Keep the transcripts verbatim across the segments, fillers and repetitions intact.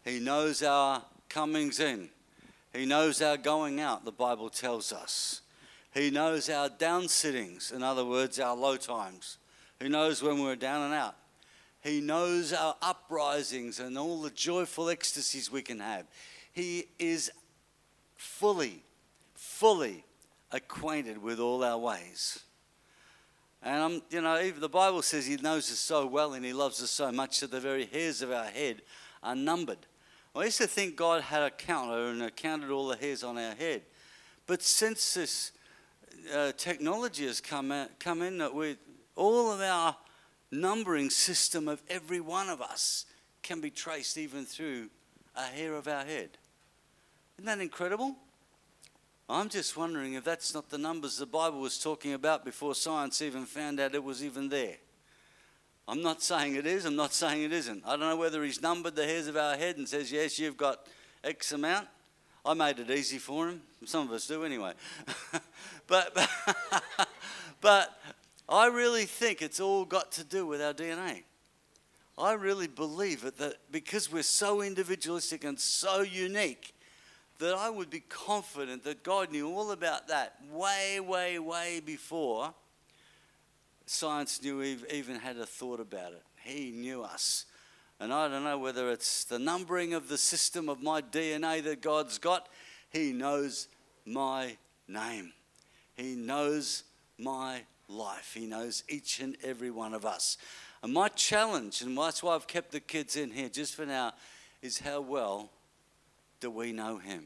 He knows our comings in. He knows our going out, the Bible tells us. He knows our down sittings, in other words, our low times. He knows when we're down and out. He knows our uprisings and all the joyful ecstasies we can have. He is fully, fully acquainted with all our ways. And, I'm, you know, even the Bible says he knows us so well and he loves us so much that the very hairs of our head are numbered. I used to think God had a counter and counted all the hairs on our head. But since this uh, technology has come, out, come in, that we, all of our numbering system of every one of us can be traced even through a hair of our head. Isn't that incredible? I'm just wondering if that's not the numbers the Bible was talking about before science even found out it was even there. I'm not saying it is, I'm not saying it isn't. I don't know whether he's numbered the hairs of our head and says, yes, you've got X amount. I made it easy for him. Some of us do anyway. but, but, but I really think it's all got to do with our D N A. I really believe it, that because we're so individualistic and so unique, that I would be confident that God knew all about that way, way, way before science knew even had a thought about it. He knew us. And I don't know whether it's the numbering of the system of my D N A that God's got. He knows my name. He knows my life. He knows each and every one of us. And my challenge, and that's why I've kept the kids in here just for now, is how well do we know him?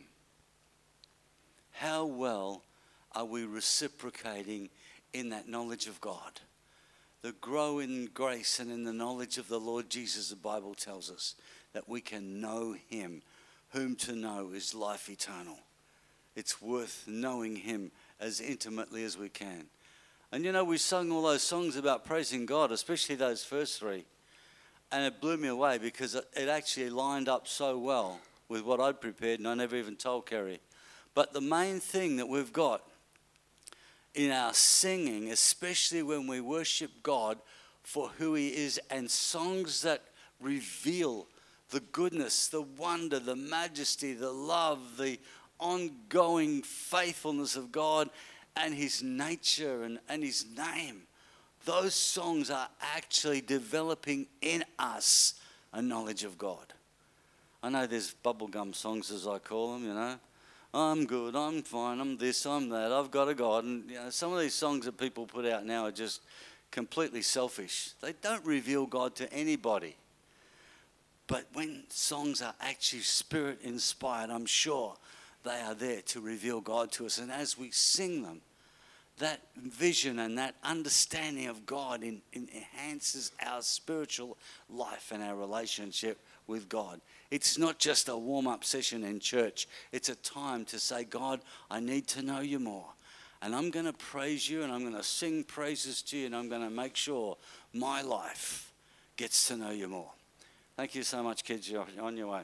How well are we reciprocating in that knowledge of God? The grow in grace and in the knowledge of the Lord Jesus, the Bible tells us, that we can know him. Whom to know is life eternal. It's worth knowing him as intimately as we can. And you know, we sung all those songs about praising God, especially those first three. And it blew me away because it actually lined up so well with what I'd prepared, and I never even told Kerry. But the main thing that we've got in our singing, especially when we worship God for who he is, and songs that reveal the goodness, the wonder, the majesty, the love, the ongoing faithfulness of God and his nature and, and his name. Those songs are actually developing in us a knowledge of God. I know there's bubblegum songs, as I call them, you know. I'm good, I'm fine, I'm this, I'm that, I've got a God. And you know, some of these songs that people put out now are just completely selfish. They don't reveal God to anybody. But when songs are actually spirit inspired, I'm sure they are there to reveal God to us. And as we sing them, that vision and that understanding of God in, in enhances our spiritual life and our relationship with God. It's not just a warm-up session in church. It's a time to say, God, I need to know you more. And I'm going to praise you and I'm going to sing praises to you and I'm going to make sure my life gets to know you more. Thank you so much, kids. You're on your way.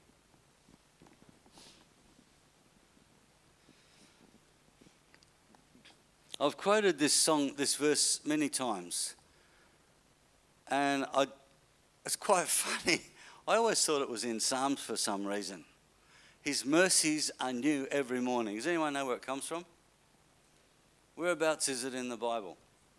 I've quoted this song, this verse many times. And I, it's quite funny. I always thought it was in Psalms for some reason. His mercies are new every morning. Does anyone know where it comes from? Whereabouts is it in the Bible?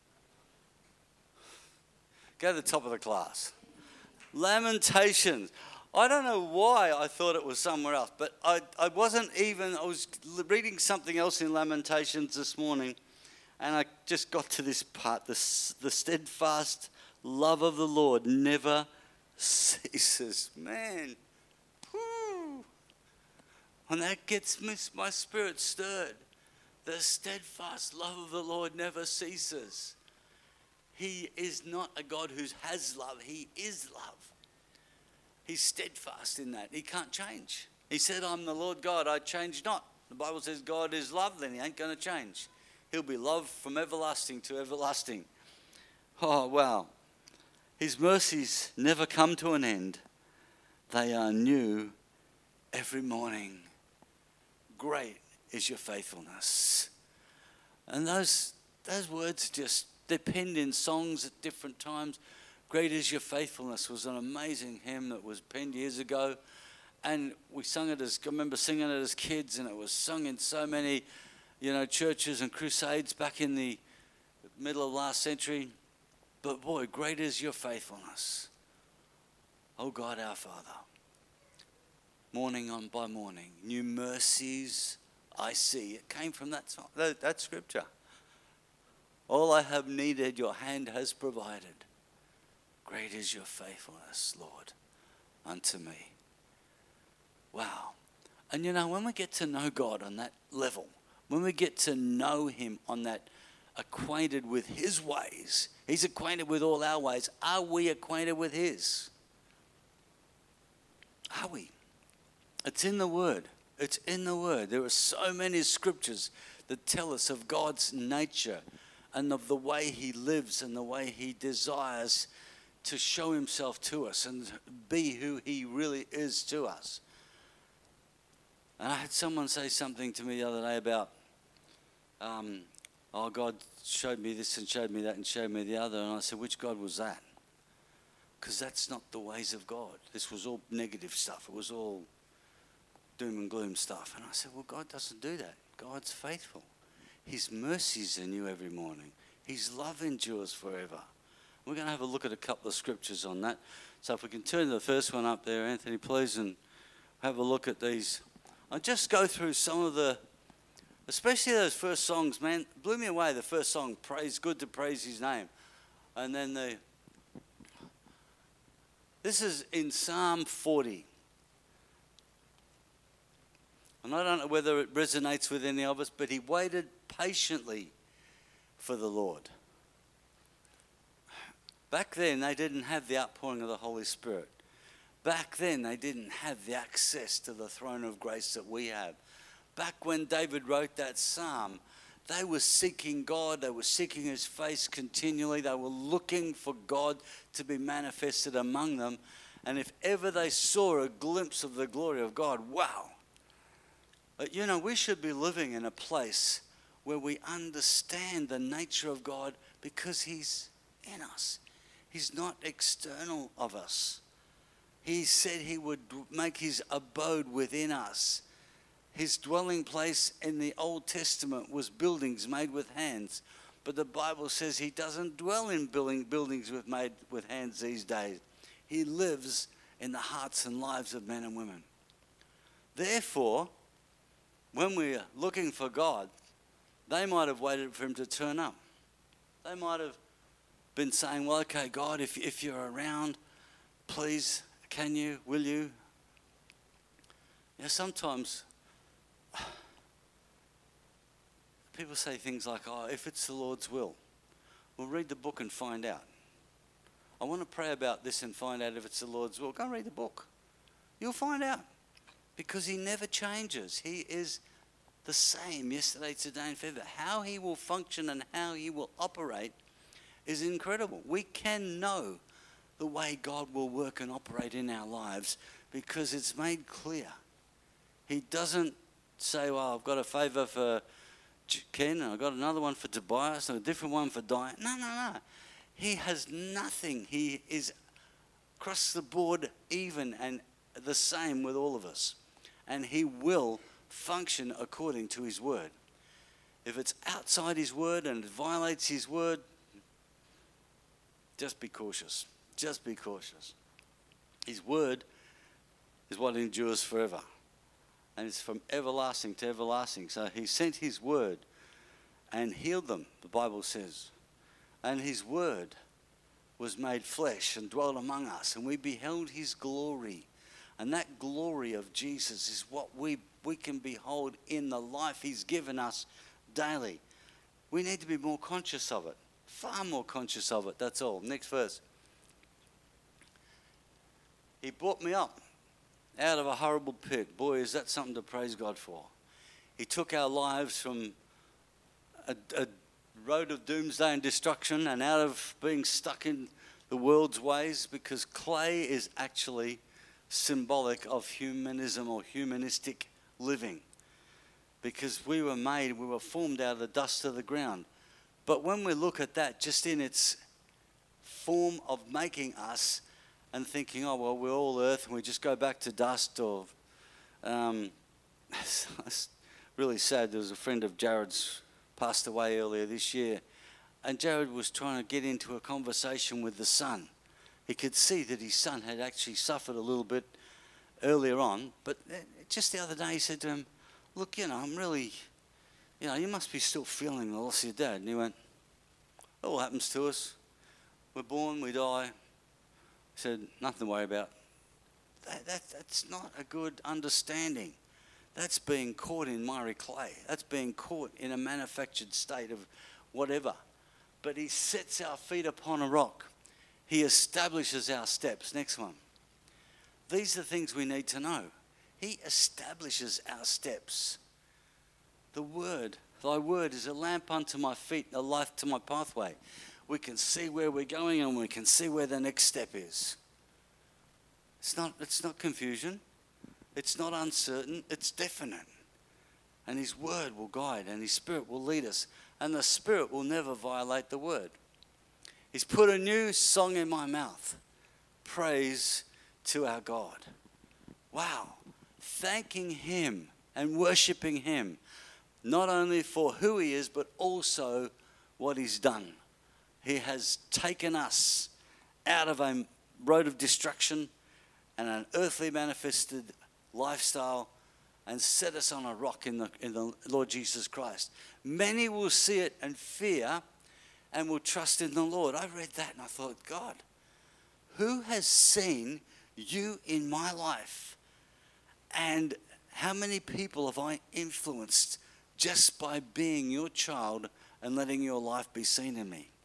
Go to the top of the class. Lamentations. I don't know why I thought it was somewhere else, but I, I wasn't even, I was reading something else in Lamentations this morning, and I just got to this part. The, the steadfast love of the Lord never ceases. Man, whoo. And that gets my spirit stirred. The steadfast love of the Lord never ceases. He is not a God who has love. He is love. He's steadfast in that. He can't change. He said, I'm the Lord God, I change not. The Bible says God is love, then he ain't going to change. He'll be love from everlasting to everlasting. Oh, wow. His mercies never come to an end. They are new every morning. Great is your faithfulness. And those, those words just depend in songs at different times. Great is your faithfulness was an amazing hymn that was penned years ago. and we sung it as, I remember singing it as kids, and it was sung in so many, you know, churches and crusades back in the middle of last century. But boy, great is your faithfulness, O God our Father. Morning on by morning, new mercies I see. It came from that song, that, that scripture. All I have needed, your hand has provided. Great is your faithfulness, Lord, unto me. Wow. And you know, when we get to know God on that level, when we get to know him on that, acquainted with his ways, he's acquainted with all our ways. Are we acquainted with his? Are we? It's in the Word. It's in the Word. There are so many scriptures that tell us of God's nature and of the way he lives and the way he desires to show himself to us and be who he really is to us. And I had someone say something to me the other day about, um, oh, God showed me this and showed me that and showed me the other. And I said, which God was that? Because that's not the ways of God. This was all negative stuff. It was all doom and gloom stuff. And I said, well, God doesn't do that. God's faithful. His mercies are new every morning. His love endures forever. We're going to have a look at a couple of scriptures on that. So if we can turn to the first one up there, Anthony, please, and have a look at these. I'll just go through some of the, especially those first songs, man, blew me away. The first song, Praise, good to praise his name. And then the, this is in Psalm forty. And I don't know whether it resonates with any of us, but he waited patiently for the Lord. Back then, they didn't have the outpouring of the Holy Spirit. Back then, they didn't have the access to the throne of grace that we have. Back when David wrote that psalm, they were seeking God. They were seeking his face continually. They were looking for God to be manifested among them. And if ever they saw a glimpse of the glory of God, wow. But you know, we should be living in a place where we understand the nature of God because he's in us. He's not external of us. He said he would make his abode within us. His dwelling place in the Old Testament was buildings made with hands. But the Bible says he doesn't dwell in building, buildings with made with hands these days. He lives in the hearts and lives of men and women. Therefore, when we're looking for God, they might have waited for him to turn up. They might have been saying, well, okay, God, if, if you're around, please, can you, will you? You know, sometimes people say things like, oh, if it's the Lord's will, we'll read the book and find out. I want to pray about this and find out if it's the Lord's will. Go and read the book. You'll find out. Because he never changes. He is the same yesterday, today, and forever. How he will function and how he will operate is incredible. We can know the way God will work and operate in our lives because it's made clear. He doesn't say, well, I've got a favour for Ken and I've got another one for Tobias and a different one for Diane. No, no, no. He has nothing. He is across the board even and the same with all of us. And he will function according to his word. If it's outside his word and it violates his word, just be cautious. Just be cautious. His word is what endures forever. And it's from everlasting to everlasting. So he sent his word and healed them, the Bible says. And his word was made flesh and dwelt among us. And we beheld his glory. And that glory of Jesus is what we, we can behold in the life he's given us daily. We need to be more conscious of it. Far more conscious of it, that's all. Next verse. He brought me up out of a horrible pit. Boy, is that something to praise God for. He took our lives from a, a road of doomsday and destruction and out of being stuck in the world's ways, because clay is actually symbolic of humanism or humanistic living. Because we were made, we were formed out of the dust of the ground. But when we look at that just in its form of making us and thinking, oh, well, we're all earth and we just go back to dust. Or um, it's really sad. There was a friend of Jared's passed away earlier this year, and Jared was trying to get into a conversation with the son. He could see that his son had actually suffered a little bit earlier on, but just the other day he said to him, look, you know, I'm really, you know, you must be still feeling the loss of your dad. And he went, it all happens to us. We're born, we die. He said, nothing to worry about. That, that, that's not a good understanding. That's being caught in miry clay. That's being caught in a manufactured state of whatever. But he sets our feet upon a rock. He establishes our steps. Next one. These are things we need to know. He establishes our steps. The word, thy word is a lamp unto my feet, a light to my pathway. We can see where we're going and we can see where the next step is. It's not, it's not confusion. It's not uncertain. It's definite. And his word will guide and his spirit will lead us. And the spirit will never violate the word. He's put a new song in my mouth. Praise to our God. Wow. Thanking him and worshiping him, not only for who he is, but also what he's done. He has taken us out of a road of destruction and an earthly manifested lifestyle and set us on a rock in the, in the Lord Jesus Christ. Many will see it and fear and will trust in the Lord. I read that and I thought, God, who has seen you in my life? And how many people have I influenced just by being your child and letting your life be seen in me?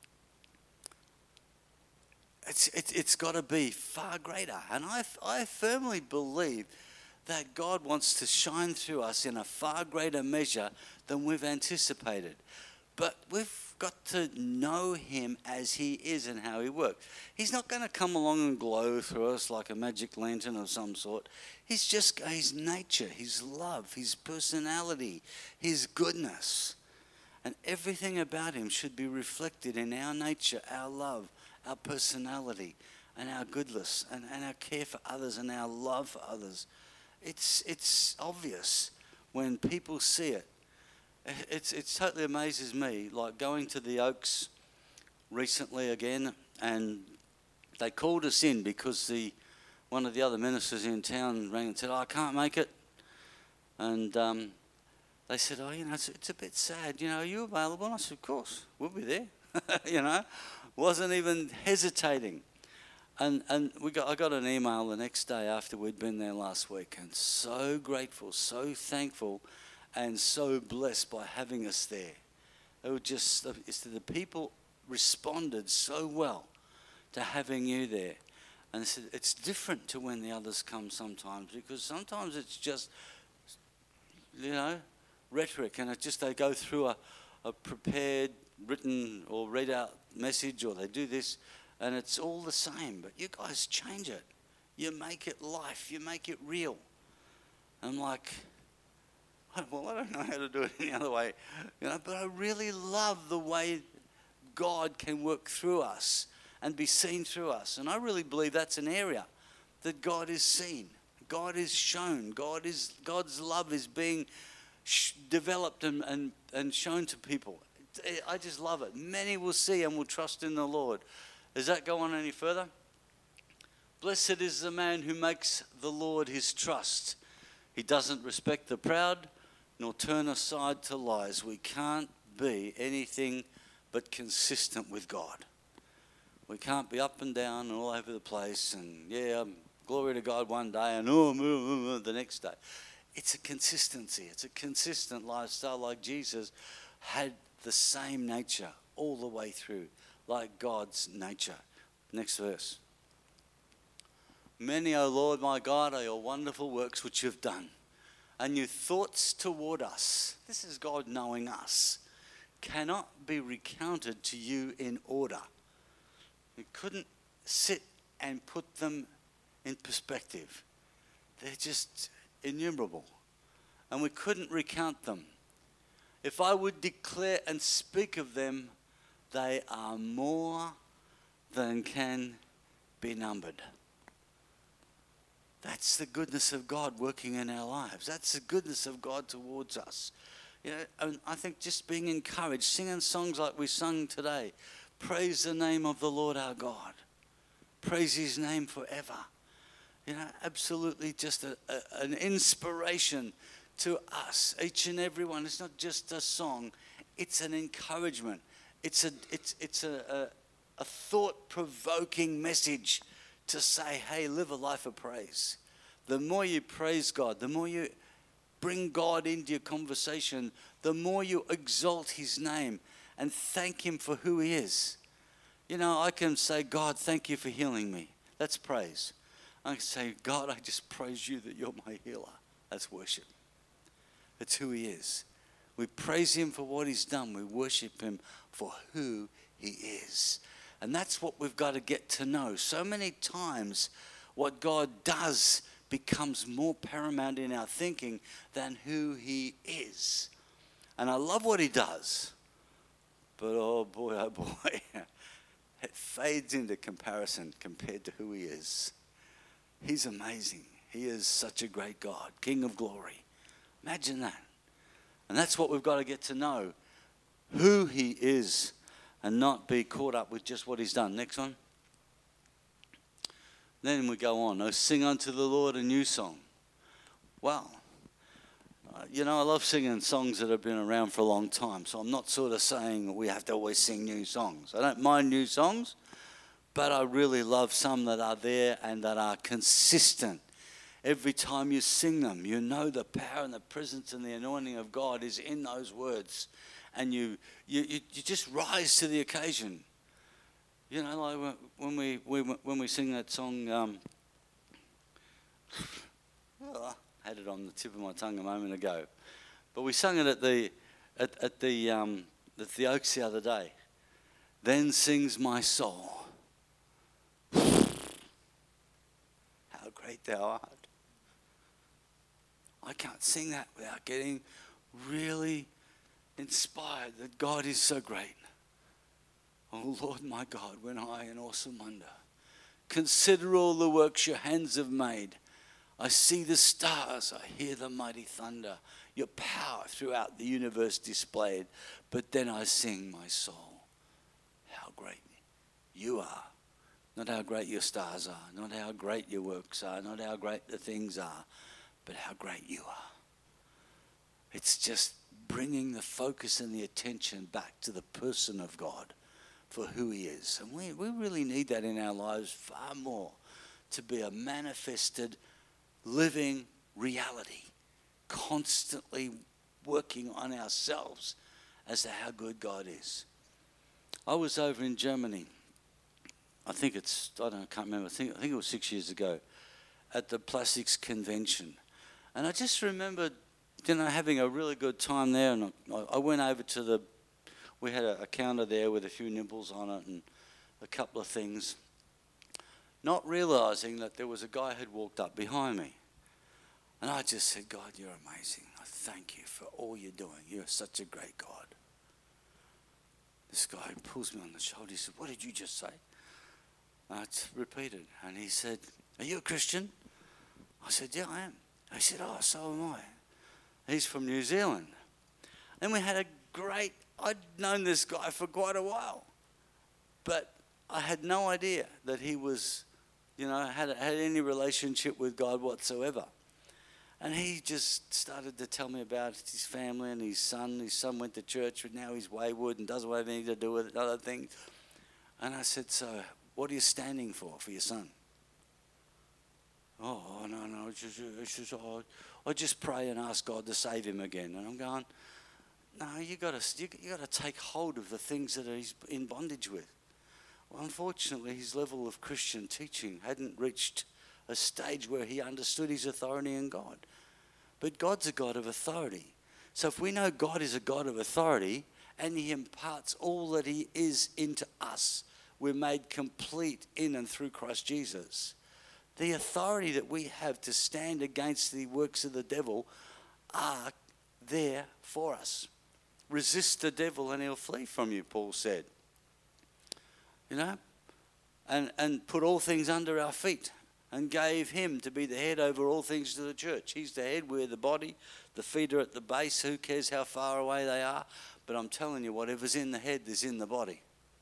It's, it, it's got to be far greater. And I, I firmly believe that God wants to shine through us in a far greater measure than we've anticipated. But we've got to know him as he is and how he works. He's not going to come along and glow through us like a magic lantern of some sort. He's just his nature, his love, his personality, his goodness. And everything about him should be reflected in our nature, our love, our personality, and our goodness, and, and our care for others, and our love for others. It's it's obvious when people see it. It's it totally amazes me, like going to the Oaks recently again, and they called us in because the one of the other ministers in town rang and said, oh, I can't make it. And um, they said, oh, you know, it's, it's a bit sad. You know, are you available? And I said, of course, we'll be there. You know, wasn't even hesitating. And and we got I got an email the next day after we'd been there last week, and so grateful, so thankful, and so blessed by having us there. It was just it's the people responded so well to having you there. And they said, it's different to when the others come sometimes, because sometimes it's just, you know, rhetoric, and it just they go through a, a prepared, written or read out message, or they do this, and it's all the same. But you guys change it. You make it life. You make it real. I'm like, well, I don't know how to do it any other way, you know. But I really love the way God can work through us and be seen through us. And I really believe that's an area that God is seen, God is shown, God is God's love is being sh- developed and, and, and shown to people. I just love it. Many will see and will trust in the Lord. Does that go on any further? Blessed is the man who makes the Lord his trust. He doesn't respect the proud, nor turn aside to lies. We can't be anything but consistent with God. We can't be up and down and all over the place and, yeah, glory to God one day and oh, oh, oh, the next day. It's a consistency. It's a consistent lifestyle, like Jesus had the same nature all the way through, like God's nature. Next verse. Many, O Lord my God, are your wonderful works which you've done, and your thoughts toward us, this is God knowing us, cannot be recounted to you in order. We couldn't sit and put them in perspective. They're just innumerable, and we couldn't recount them. If I would declare and speak of them, they are more than can be numbered. That's the goodness of God working in our lives. That's the goodness of God towards us. You know, and I think just being encouraged, singing songs like we sung today, praise the name of the Lord our God. Praise his name forever. You know, absolutely just a, a, an inspiration to us, each and every one. It's not just a song, it's an encouragement. It's a, it's, it's a, a, a thought-provoking message to say, hey, live a life of praise. The more you praise God, the more you bring God into your conversation, the more you exalt his name and thank him for who he is. You know, I can say, God, thank you for healing me. That's praise. I can say, God, I just praise you that you're my healer. That's worship. It's who he is. We praise him for what he's done. We worship him for who he is. And that's what we've got to get to know. So many times what God does becomes more paramount in our thinking than who he is. And I love what he does. But oh boy, oh boy, it fades into comparison compared to who he is. He's amazing. He is such a great God, King of glory. Imagine that. And that's what we've got to get to know, who he is, and not be caught up with just what he's done. Next one. Then we go on. Oh, sing unto the Lord a new song. Wow. Uh, you know, I love singing songs that have been around for a long time. So I'm not sort of saying we have to always sing new songs. I don't mind new songs, but I really love some that are there and that are consistent. Every time you sing them, you know the power and the presence and the anointing of God is in those words. And you you, you, you just rise to the occasion. You know, like when we, we when we sing that song, um, oh, I had it on the tip of my tongue a moment ago, but we sung it at the at, at the um, at the Oaks the other day. Then sings my soul, how great thou art. I can't sing that without getting really inspired that God is so great. Oh Lord my God, when I in awesome wonder consider all the works your hands have made, I see the stars, I hear the mighty thunder, your power throughout the universe displayed. But then I sing my soul, how great you are. Not how great your stars are, not how great your works are, not how great the things are, but how great you are. It's just bringing the focus and the attention back to the person of God for who he is. And we, we really need that in our lives far more, to be a manifested, living reality, constantly working on ourselves as to how good God is. I was over in Germany, I think it's, I don't know, I can't remember, I think, I think it was six years ago, at the Plastics Convention. And I just remember, you know, having a really good time there. And I, I went over to the, we had a, a counter there with a few nibbles on it and a couple of things, not realizing that there was a guy who'd walked up behind me. And I just said, God, you're amazing. I thank you for all you're doing. You're such a great God. This guy pulls me on the shoulder. He said, what did you just say? And I repeated. And he said, are you a Christian? I said, yeah, I am. He said, oh, so am I. He's from New Zealand. And we had a great, I'd known this guy for quite a while. But I had no idea that he was, you know, had, had any relationship with God whatsoever. And he just started to tell me about his family and his son. His son went to church, but now he's wayward and doesn't have anything to do with it, other things. And I said, so what are you standing for, for your son? Oh, no, no, it's just, it's just oh, I just pray and ask God to save him again. And I'm going, no, you got to you, you got to take hold of the things that he's in bondage with. Well, unfortunately, his level of Christian teaching hadn't reached a stage where he understood his authority in God. But God's a God of authority. So if we know God is a God of authority and he imparts all that he is into us, we're made complete in and through Christ Jesus. The authority that we have to stand against the works of the devil are there for us. Resist the devil and he'll flee from you, Paul said. You know, and, and put all things under our feet and gave him to be the head over all things to the church. He's the head, we're the body, the feet are at the base. Who cares how far away they are? But I'm telling you, whatever's in the head is in the body.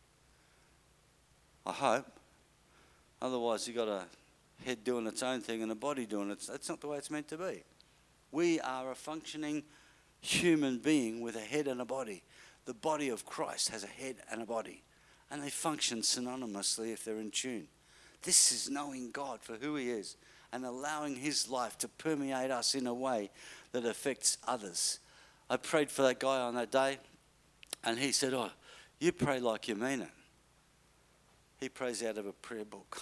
I hope. Otherwise, you've got a head doing its own thing and a body doing it. That's not the way it's meant to be. We are a functioning human being with a head and a body. The body of Christ has a head and a body. And they function synonymously if they're in tune. This is knowing God for who he is and allowing his life to permeate us in a way that affects others. I prayed for that guy on that day, and he said, oh, you pray like you mean it. He prays out of a prayer book.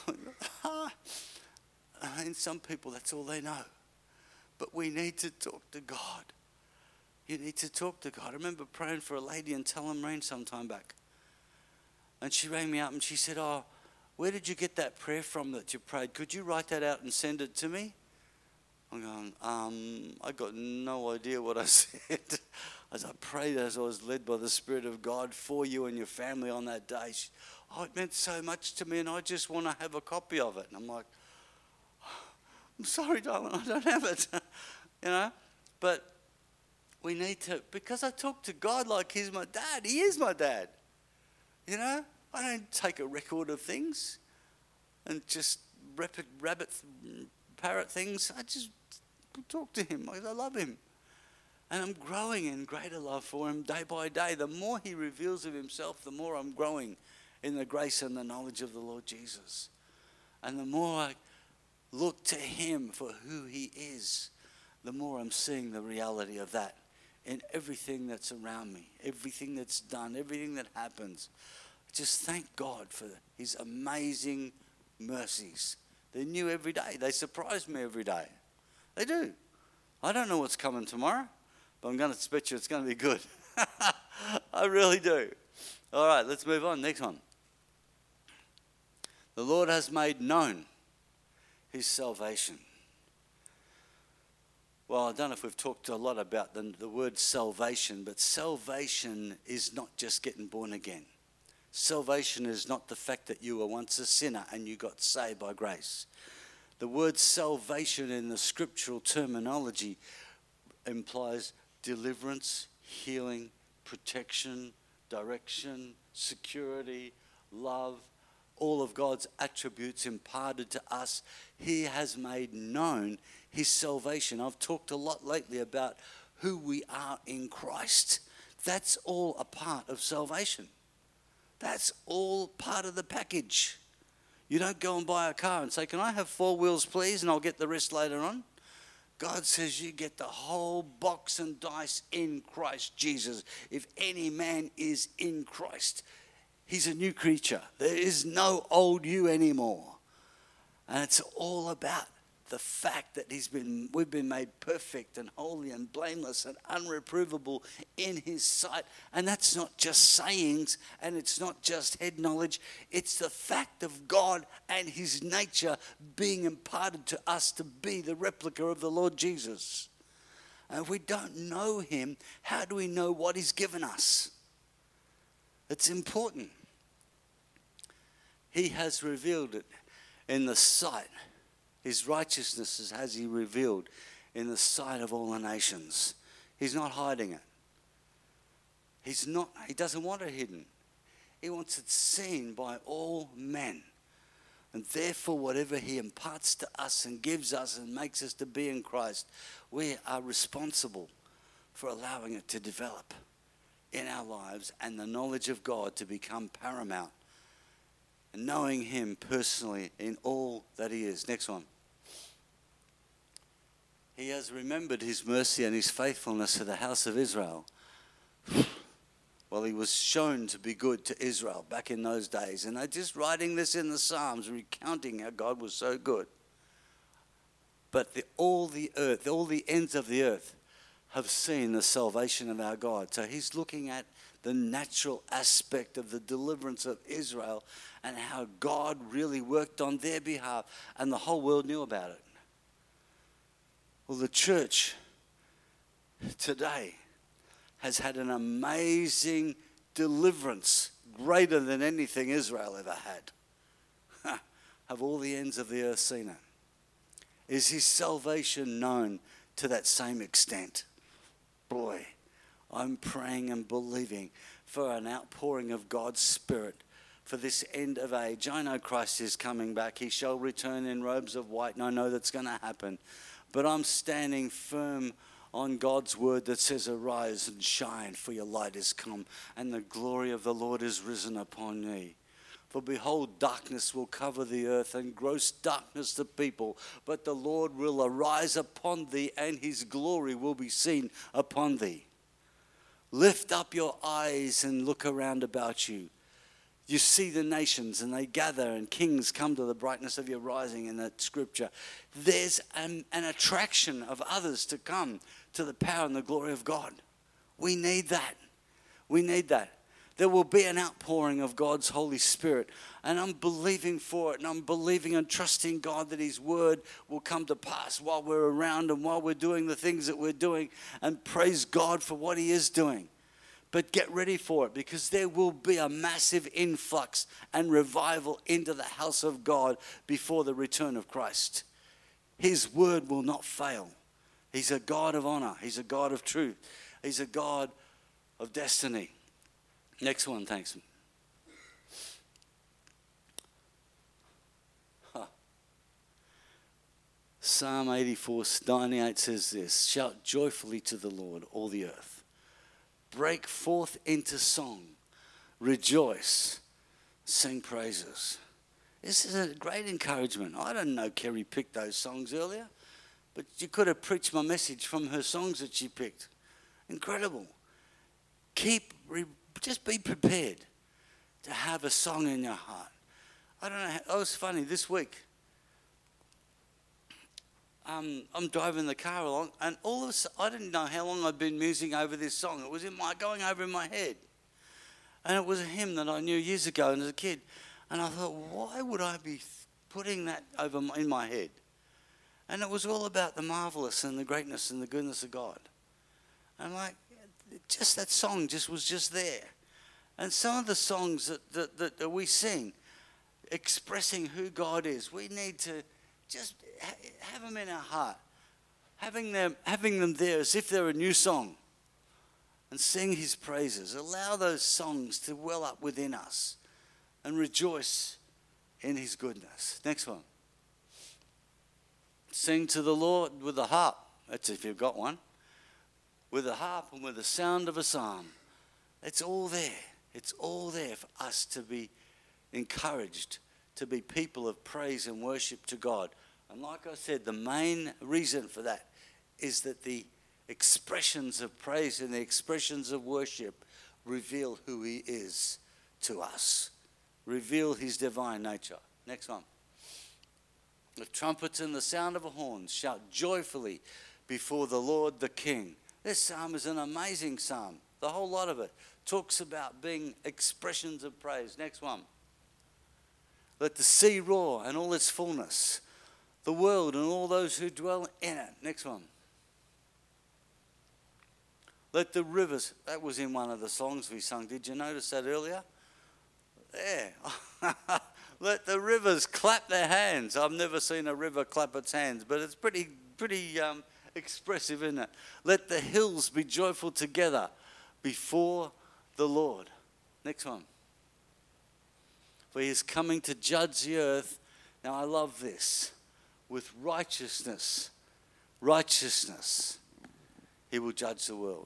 I mean, some people, that's all they know. But we need to talk to God. You need to talk to God. I remember praying for a lady in Tullamarine some time back. And she rang me up and she said, oh, where did you get that prayer from that you prayed? Could you write that out and send it to me? I'm going, um, I got no idea what I said. As I prayed, as I was led by the Spirit of God for you and your family on that day. She, oh, it meant so much to me and I just want to have a copy of it. And I'm like, I'm sorry, darling, I don't have it. You know, but we need to, because I talk to God like he's my dad. He is my dad. You know, I don't take a record of things and just rabbit, rabbit parrot things. I just talk to him. I love him. And I'm growing in greater love for him day by day. The more he reveals of himself, the more I'm growing in the grace and the knowledge of the Lord Jesus. And the more I look to him for who he is, the more I'm seeing the reality of that in everything that's around me, everything that's done, everything that happens. Just thank God for his amazing mercies. They're new every day. They surprise me every day. They do. I don't know what's coming tomorrow, but I'm going to bet you it's going to be good. I really do. All right, let's move on. Next one. The Lord has made known his salvation. Well, I don't know if we've talked a lot about the, the word salvation, but salvation is not just getting born again. Salvation is not the fact that you were once a sinner and you got saved by grace. The word salvation in the scriptural terminology implies deliverance, healing, protection, direction, security, love, all of God's attributes imparted to us. He has made known his salvation. I've talked a lot lately about who we are in Christ. That's all a part of salvation. That's all part of the package. You don't go and buy a car and say, can I have four wheels, please, and I'll get the rest later on. God says you get the whole box and dice in Christ Jesus. If any man is in Christ, he's a new creature. There is no old you anymore. And it's all about the fact that he's been, we've been made perfect and holy and blameless and unreprovable in his sight. And that's not just sayings and it's not just head knowledge. It's the fact of God and his nature being imparted to us to be the replica of the Lord Jesus. And if we don't know him, how do we know what he's given us? It's important. He has revealed it in the sight. His righteousness has he revealed in the sight of all the nations. He's not hiding it. He's not, he doesn't want it hidden. He wants it seen by all men. And therefore, whatever he imparts to us and gives us and makes us to be in Christ, we are responsible for allowing it to develop in our lives and the knowledge of God to become paramount. And knowing him personally in all that he is. Next one. He has remembered his mercy and his faithfulness to the house of Israel. Well, he was shown to be good to Israel back in those days. And they're just writing this in the Psalms, recounting how God was so good. But the, all the earth, all the ends of the earth have seen the salvation of our God. So he's looking at the natural aspect of the deliverance of Israel and how God really worked on their behalf, and the whole world knew about it. Well, the church today has had an amazing deliverance, greater than anything Israel ever Have all the ends of the earth seen it? Is his salvation known to that same extent? Boy, I'm praying and believing for an outpouring of God's Spirit for this end of age. I know Christ is coming back. He shall return in robes of white, and I know that's going to happen. But I'm standing firm on God's word that says, arise and shine, for your light is come, and the glory of the Lord is risen upon me. For behold, darkness will cover the earth, and gross darkness the people. But the Lord will arise upon thee, and his glory will be seen upon thee. Lift up your eyes and look around about you. You see the nations, and they gather, and kings come to the brightness of your rising in that scripture. There's an, an attraction of others to come to the power and the glory of God. We need that. We need that. There will be an outpouring of God's Holy Spirit. And I'm believing for it. And I'm believing and trusting God that his word will come to pass while we're around and while we're doing the things that we're doing. And praise God for what he is doing. But get ready for it, because there will be a massive influx and revival into the house of God before the return of Christ. His word will not fail. He's a God of honor. He's a God of truth. He's a God of destiny. Next one, thanks. Huh. Psalm eighty-four, ninety-eight says this: shout joyfully to the Lord, all the earth. Break forth into song. Rejoice. Sing praises. This is a great encouragement. I didn't know Kerry picked those songs earlier, but you could have preached my message from her songs that she picked. Incredible. Keep, just be prepared to have a song in your heart. I don't know, how, it was funny this week. Um, I'm driving the car along, and all of a sudden, I didn't know how long I'd been musing over this song. It was in my going over in my head. And it was a hymn that I knew years ago and as a kid. And I thought, why would I be putting that over my, in my head? And it was all about the marvelous and the greatness and the goodness of God. And like, just that song just was just there. And some of the songs that, that, that, that we sing, expressing who God is, we need to just ha- have them in our heart. Having them, having them there as if they're a new song. And sing his praises. Allow those songs to well up within us. And rejoice in his goodness. Next one. Sing to the Lord with the harp. That's if you've got one. With the harp and with the sound of a psalm. It's all there. It's all there for us to be encouraged, to be people of praise and worship to God. And like I said, the main reason for that is that the expressions of praise and the expressions of worship reveal who he is to us. Reveal his divine nature. Next one. The trumpets and the sound of a horn shout joyfully before the Lord the King. This psalm is an amazing psalm. The whole lot of it talks about being expressions of praise. Next one. Let the sea roar and all its fullness, the world and all those who dwell in it. Next one. Let the rivers, that was in one of the songs we sung. Did you notice that earlier? There. Let the rivers clap their hands. I've never seen a river clap its hands, but it's pretty pretty um, expressive, isn't it? Let the hills be joyful together before the Lord. Next one. For he is coming to judge the earth. Now I love this. With righteousness. Righteousness. He will judge the world.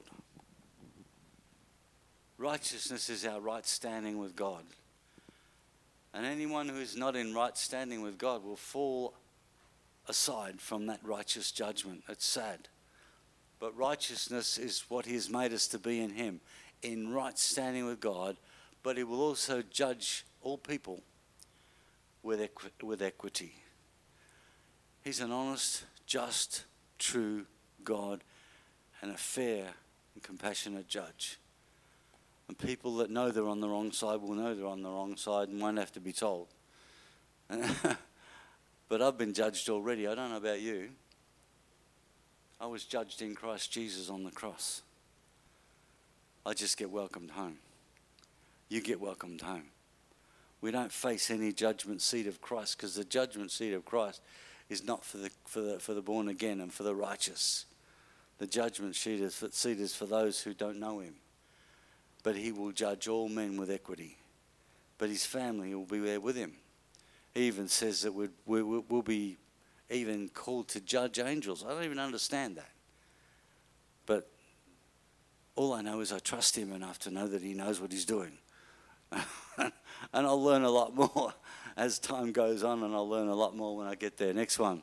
Righteousness is our right standing with God. And anyone who is not in right standing with God will fall aside from that righteous judgment. It's sad. But righteousness is what he has made us to be in him, in right standing with God. But he will also judge all people with, equi- with equity. He's an honest, just, true God and a fair and compassionate judge. And people that know they're on the wrong side will know they're on the wrong side and won't have to be told. But I've been judged already. I don't know about you. I was judged in Christ Jesus on the cross. I just get welcomed home. You get welcomed home. we don't face any judgment seat of Christ, because the judgment seat of Christ is not for the for the for the born again and for the righteous. The judgment seat is for, seat is for those who don't know him. But he will judge all men with equity. But his family will be there with him. He even says that we'd, we will be even called to judge angels. I don't even understand that. But all I know is I trust him enough to know that he knows what he's doing. And I'll learn a lot more as time goes on, and I'll learn a lot more when I get there. Next one.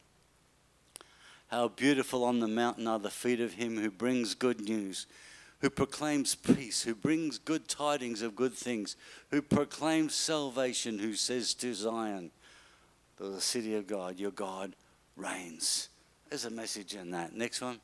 How beautiful on the mountain are the feet of him who brings good news, who proclaims peace, who brings good tidings of good things, who proclaims salvation, who says to Zion, the city of God, your God reigns. There's a message in that. Next one.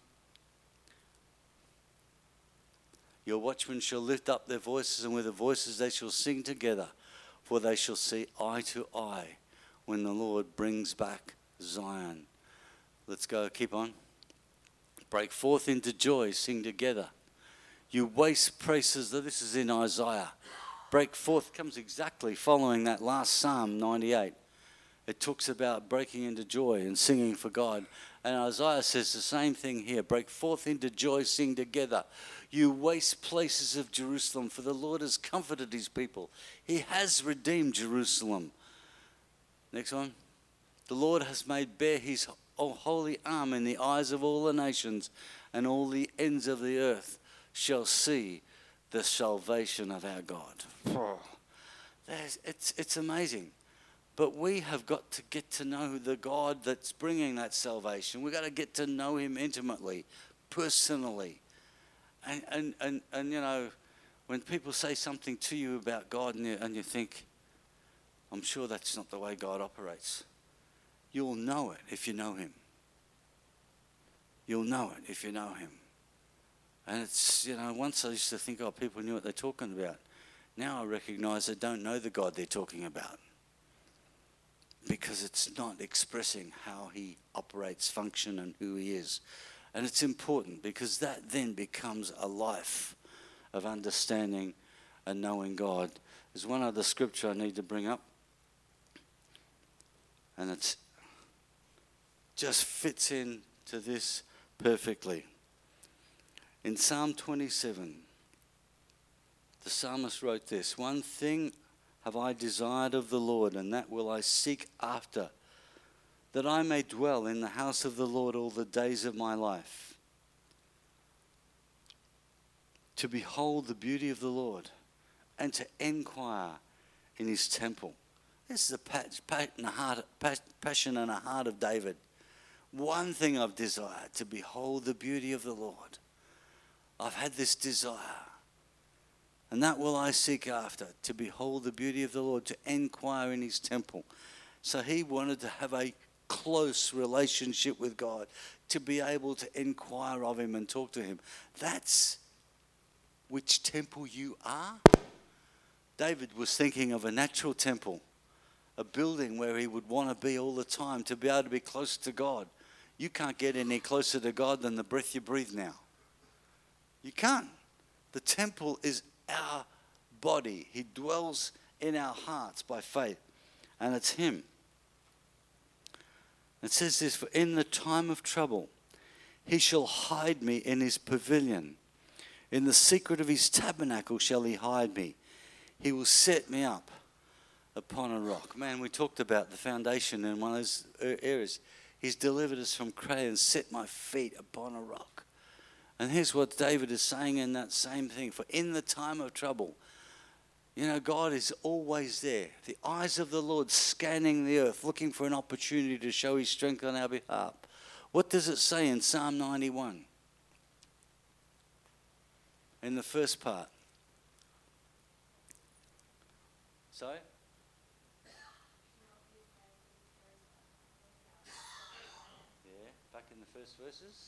Your watchmen shall lift up their voices, and with their voices they shall sing together, for they shall see eye to eye when the Lord brings back Zion. Let's go, keep on. Break forth into joy, sing together. You waste places, this is in Isaiah. Break forth comes exactly following that last Psalm ninety-eight. It talks about breaking into joy and singing for God. And Isaiah says the same thing here. Break forth into joy, sing together. You waste places of Jerusalem, for the Lord has comforted his people. He has redeemed Jerusalem. Next one. The Lord has made bare his holy arm in the eyes of all the nations, and all the ends of the earth shall see the salvation of our God. Oh, it's, it's amazing. But we have got to get to know the God that's bringing that salvation. We've got to get to know him intimately, personally. And, and, and, and you know, when people say something to you about God and you, and you think, I'm sure that's not the way God operates. You'll know it if you know him. You'll know it if you know him. And it's, you know, once I used to think, oh, people knew what they're talking about. Now I recognize they don't know the God they're talking about. Because it's not expressing how he operates, function, and who he is. And it's important because that then becomes a life of understanding and knowing God. There's one other scripture I need to bring up. And it just fits in to this perfectly. In Psalm twenty-seven, the psalmist wrote this, one thing have I desired of the Lord, and that will I seek after, that I may dwell in the house of the Lord all the days of my life, to behold the beauty of the Lord, and to inquire in his temple. This is a passion and a heart of David. One thing I've desired, to behold the beauty of the Lord. I've had this desire. And that will I seek after, to behold the beauty of the Lord, to inquire in his temple. So he wanted to have a close relationship with God, to be able to inquire of him and talk to him. That's which temple you are. David was thinking of a natural temple, a building where he would want to be all the time, to be able to be close to God. You can't get any closer to God than the breath you breathe now. You can't. The temple is our body. He dwells in our hearts by faith. And it's him. It says this, for in the time of trouble, he shall hide me in his pavilion. In the secret of his tabernacle shall he hide me. He will set me up upon a rock. Man, we talked about the foundation in one of those areas. He's delivered us from clay and set my feet upon a rock. And here's what David is saying in that same thing. For in the time of trouble, you know, God is always there. The eyes of the Lord scanning the earth, looking for an opportunity to show his strength on our behalf. What does it say in Psalm ninety-one? In the first part. Sorry? Yeah, back in the first verses.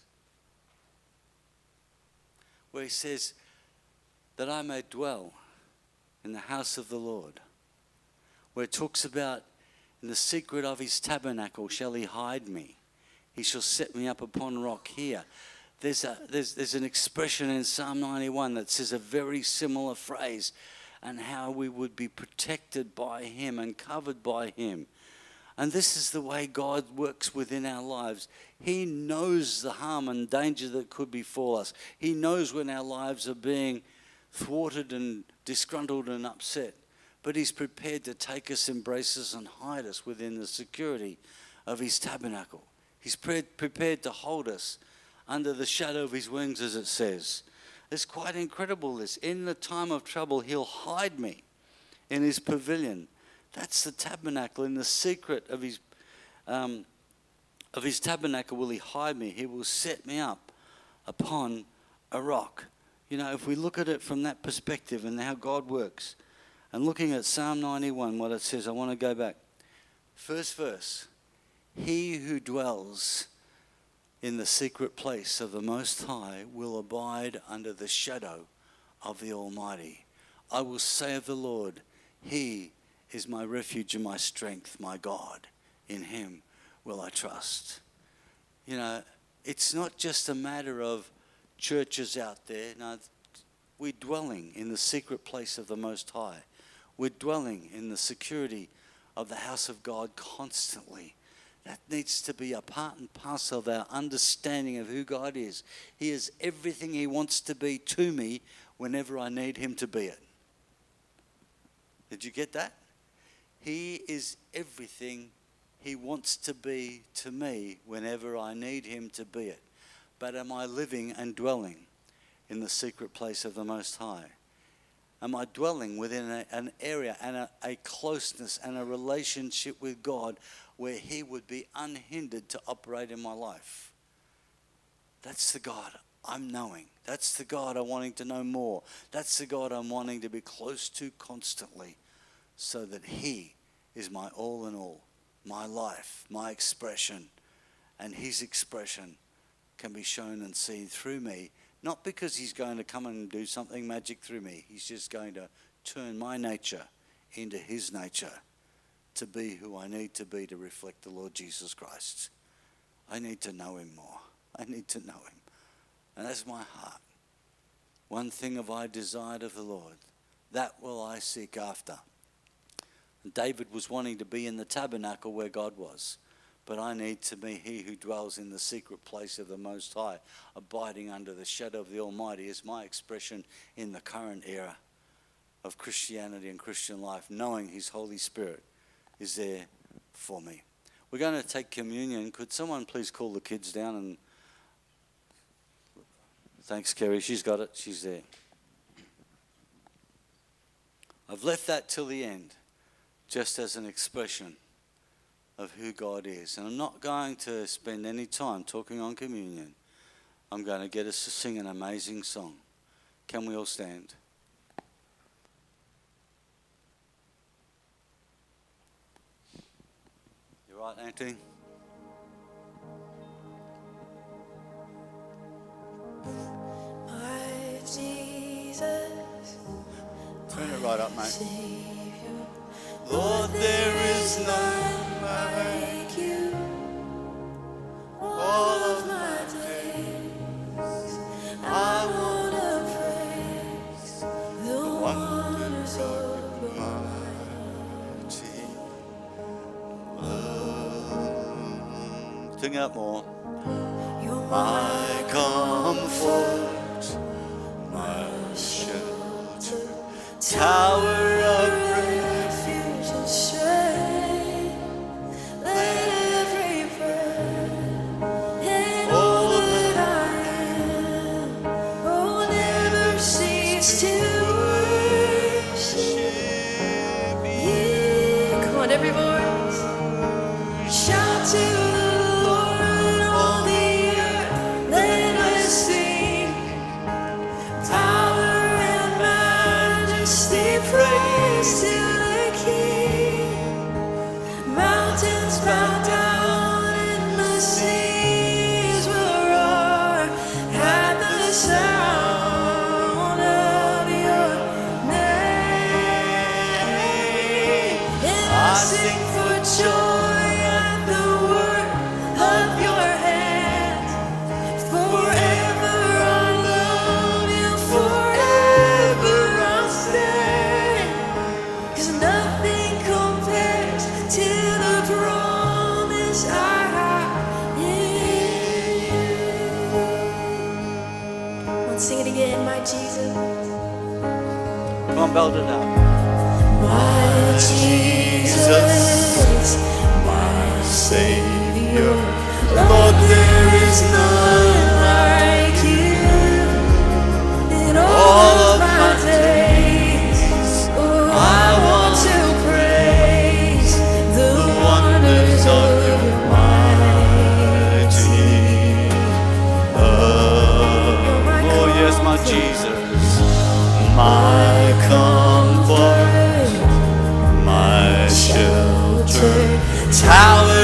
Where he says, that I may dwell in the house of the Lord. Where it talks about, in the secret of his tabernacle shall he hide me. He shall set me up upon rock. Here, there's, a, there's, there's an expression in Psalm ninety-one that says a very similar phrase. and how we would be protected by him and covered by him. And this is the way God works within our lives. He knows the harm and danger that could befall us. He knows when our lives are being thwarted and disgruntled and upset. But he's prepared to take us, embrace us, and hide us within the security of his tabernacle. He's pre- prepared to hold us under the shadow of his wings, as it says. It's quite incredible, this. In the time of trouble, he'll hide me in his pavilion. That's the tabernacle. In the secret of his um, of his tabernacle will he hide me. He will set me up upon a rock. You know, if we look at it from that perspective and how God works, and looking at Psalm ninety-one, what it says, I want to go back. First verse, he who dwells in the secret place of the Most High will abide under the shadow of the Almighty. I will say of the Lord, he is my refuge and my strength, my God. In him will I trust. You know, it's not just a matter of churches out there. No, we're dwelling in the secret place of the Most High. We're dwelling in the security of the house of God constantly. That needs to be a part and parcel of our understanding of who God is. He is everything he wants to be to me whenever I need him to be it. Did you get that? He is everything he wants to be to me whenever I need him to be it. But am I living and dwelling in the secret place of the Most High? Am I dwelling within a, an area and a, a closeness and a relationship with God where he would be unhindered to operate in my life? That's the God I'm knowing. That's the God I'm wanting to know more. That's the God I'm wanting to be close to constantly, so that he is my all in all, my life, my expression, and his expression can be shown and seen through me, not because he's going to come and do something magic through me. He's just going to turn my nature into his nature to be who I need to be to reflect the Lord Jesus Christ. I need to know him more. I need to know him. And that's my heart. One thing have I desired of the Lord, that will I seek after. And David was wanting to be in the tabernacle where God was. But I need to be he who dwells in the secret place of the Most High, abiding under the shadow of the Almighty, is my expression in the current era of Christianity and Christian life, knowing his Holy Spirit is there for me. We're going to take communion. Could someone please call the kids down? And thanks, Kerry. She's got it. She's there. I've left that till the end, just as an expression of who God is. And I'm not going to spend any time talking on communion. I'm going to get us to sing an amazing song. Can we all stand? You right, Anthony? My Jesus, Turn it right up, mate. Savior, Lord, there is none like you. All of my days, I wanna praise the wonders of your mighty love. Sing out more. You're My comfort, my shelter, tower of refuge and strength. Let every breath and all that I am, oh, never cease to worship you. Come on, every voice. Shout to the Lord, all the earth. on, sing it again, my Jesus. Come on, belt it out. My Jesus, my Savior, Lord, there is none like you in all, all of of my my days. Oh, I want to praise the wonders wonders of of your your mighty love. my Oh, yes, my comfort, Jesus. My comfort, my shelter, tower